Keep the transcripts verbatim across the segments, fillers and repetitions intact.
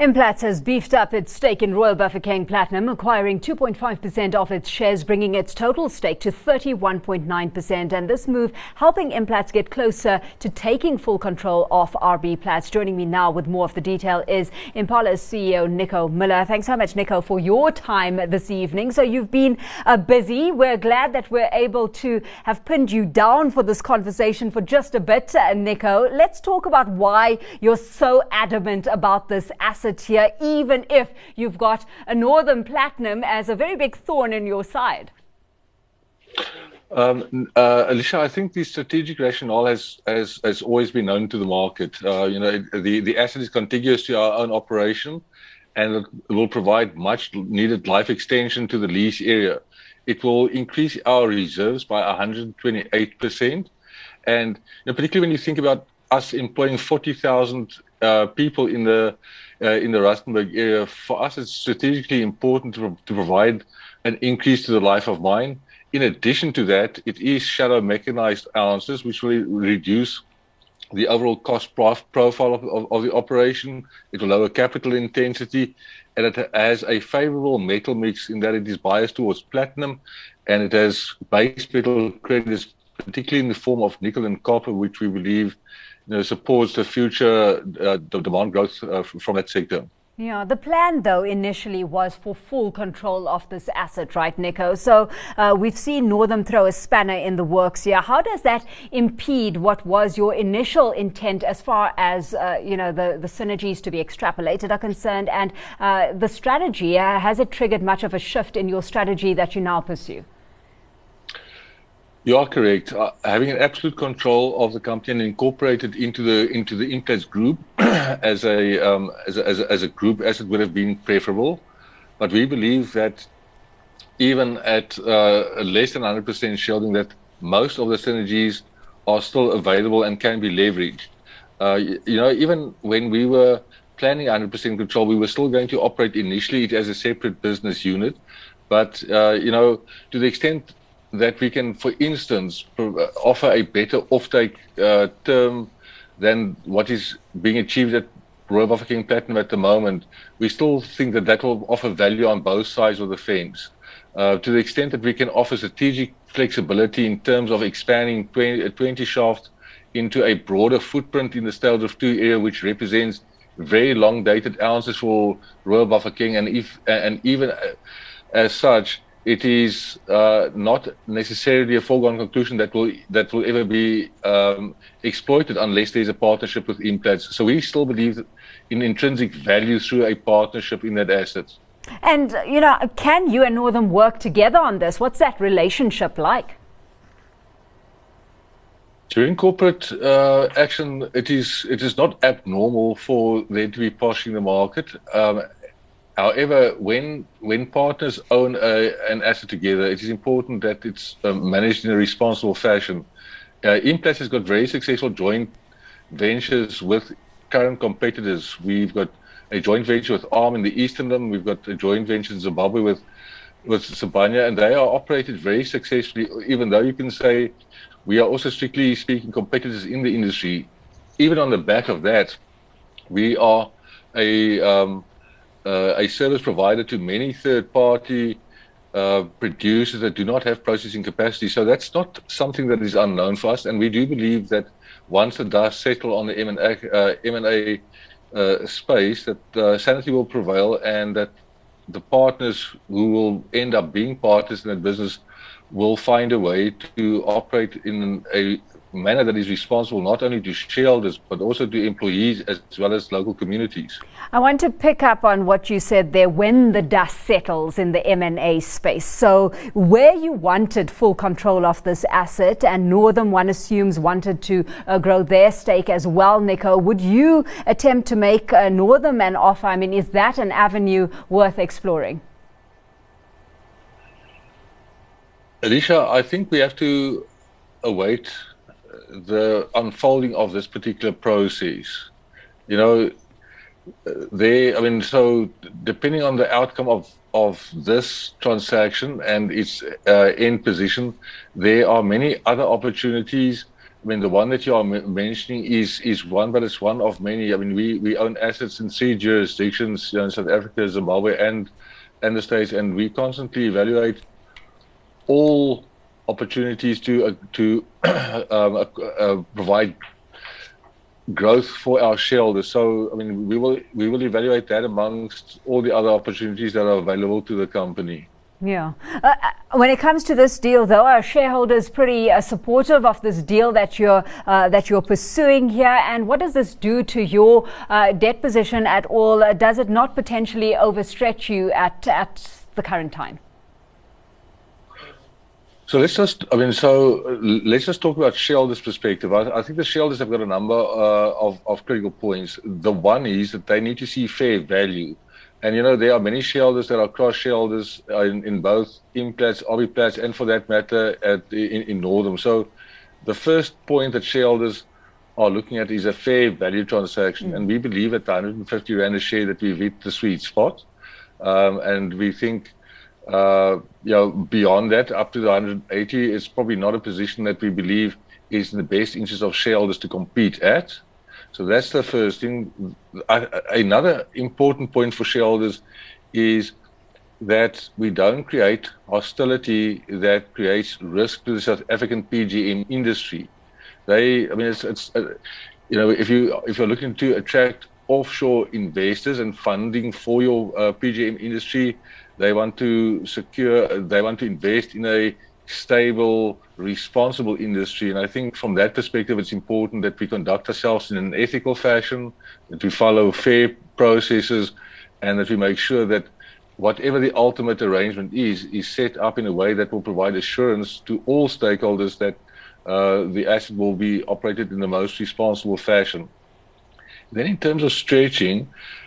Implats has beefed up its stake in Royal Bafokeng Platinum, acquiring two point five percent of its shares, bringing its total stake to thirty-one point nine percent. And this move helping Implats get closer to taking full control of R B Plats. Joining me now with more of the detail is Impala's C E O, Nico Miller. Thanks so much, Nico, for your time this evening. So you've been uh, busy. We're glad that we're able to have pinned you down for this conversation for just a bit, uh, Nico. Let's talk about why you're so adamant about this asset here, even if you've got a Northam Platinum as a very big thorn in your side. Um, uh, Alicia, I think the strategic rationale has, has, has always been known to the market. Uh, you know, the, the asset is contiguous to our own operation, and it will provide much needed life extension to the lease area. It will increase our reserves by one hundred twenty-eight percent. And you know, particularly when you think about us employing forty thousand uh, people in the uh, in the Rustenburg area, for us it's strategically important to, to provide an increase to the life of mine. In addition to that, it is shadow mechanized ounces, which will reduce the overall cost prof profile of, of, of the operation. It will lower capital intensity, and it has a favorable metal mix in that it is biased towards platinum, and it has base metal credits, particularly in the form of nickel and copper, which we believe you know, supports the future uh, the demand growth uh, from that sector. Yeah, the plan, though, initially was for full control of this asset, right, Nico? So uh, we've seen Northam throw a spanner in the works here. How does that impede what was your initial intent as far as, uh, you know, the, the synergies to be extrapolated are concerned? And uh, the strategy, uh, has it triggered much of a shift in your strategy that you now pursue? You are correct. Uh, having an absolute control of the company and incorporated into the into the Implats group as a, um, as a as a as a group asset would have been preferable, but we believe that even at uh, less than one hundred percent shareholding, that most of the synergies are still available and can be leveraged. Uh, you, you know, even when we were planning one hundred percent control, we were still going to operate initially it as a separate business unit, but uh, you know, to the extent that we can, for instance, offer a better offtake uh, term than what is being achieved at Royal Bafokeng Platinum at the moment, we still think that that will offer value on both sides of the fence. Uh, to the extent that we can offer strategic flexibility in terms of expanding twenty, twenty shaft into a broader footprint in the Styldrift two area, which represents very long-dated ounces for Royal Bafokeng, and, if, and even as such, it is uh, not necessarily a foregone conclusion that will that will ever be um, exploited unless there's a partnership with Implats. So we still believe in intrinsic value through a partnership in that asset. And, you know, can you and Northam work together on this? What's that relationship like? During corporate uh, action, it is it is not abnormal for them to be posturing the market. Um, However, when when partners own a, an asset together, it is important that it's um, managed in a responsible fashion. Uh, Implats has got very successful joint ventures with current competitors. We've got a joint venture with ARM in the Eastern, we've got a joint venture in Zimbabwe with with Sibanye, and they are operated very successfully. Even though you can say we are also strictly speaking competitors in the industry, even on the back of that, we are a um, Uh, a service provider to many third-party uh, producers that do not have processing capacity. So that's not something that is unknown for us. And we do believe that once the dust settle on the M and A, uh, M and A uh, space, that uh, sanity will prevail, and that the partners who will end up being partners in that business will find a way to operate in a manner that is responsible not only to shareholders but also to employees as well as local communities. I want to pick up on what you said there, when the dust settles in the M and A space. So where you wanted full control of this asset, and Northam, one assumes, wanted to uh, grow their stake as well, Nico, would you attempt to make uh, Northam an offer? I mean, is that an avenue worth exploring? Alicia, I think we have to await the unfolding of this particular process. You know, there, I mean, so depending on the outcome of, of this transaction and its uh, end position, there are many other opportunities I mean, the one that you are mentioning is is one, but it's one of many. I mean, we, we own assets in three jurisdictions, you know, in South Africa, Zimbabwe, and and the States, and we constantly evaluate all opportunities to uh, to um, uh, uh, provide growth for our shareholders. So, I mean, we will we will evaluate that amongst all the other opportunities that are available to the company. Yeah. Uh, when it comes to this deal, though, are shareholders pretty uh, supportive of this deal that you're uh, that you're pursuing here? And what does this do to your uh, debt position at all? Uh, does it not potentially overstretch you at at the current time? So let's just, I mean, so let's just talk about shareholders' perspective. I, I think the shareholders have got a number uh, of, of critical points. The one is that they need to see fair value. And, you know, there are many shareholders that are cross shareholders in, in both Implats, Obbiplats, and for that matter, at in, in Northam. So the first point that shareholders are looking at is a fair value transaction. Mm. And we believe at the one hundred fifty rand a share that we've hit the sweet spot. Um, and we think, uh, you know, beyond that, up to the one hundred eighty, it's probably not a position that we believe is in the best interest of shareholders to compete at. So that's the first thing. Another important point for shareholders is that we don't create hostility that creates risk to the South African P G M industry. They, I mean, it's, it's uh, you know, if you if you're looking to attract offshore investors and funding for your uh, P G M industry, they want to secure, they want to invest in a stable, responsible industry. And I think from that perspective, it's important that we conduct ourselves in an ethical fashion, that we follow fair processes, and that we make sure that whatever the ultimate arrangement is, is set up in a way that will provide assurance to all stakeholders that uh, the asset will be operated in the most responsible fashion. Then in terms of stretching,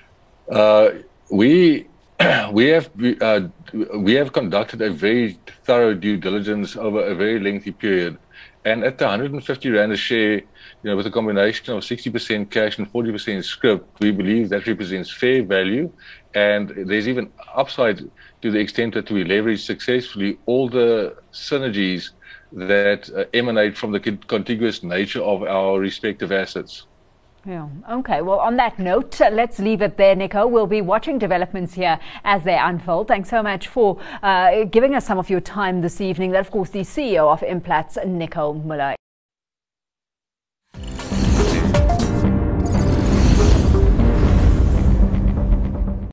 uh, we We have uh, we have conducted a very thorough due diligence over a very lengthy period, and at the one hundred fifty rand a share, you know, with a combination of sixty percent cash and forty percent scrip, we believe that represents fair value, and there's even upside to the extent that we leverage successfully all the synergies that uh, emanate from the contiguous nature of our respective assets. Yeah. Okay. Well, on that note, uh, let's leave it there, Nico. We'll be watching developments here as they unfold. Thanks so much for uh, giving us some of your time this evening. That, of course, the C E O of Implats, Nico Muller.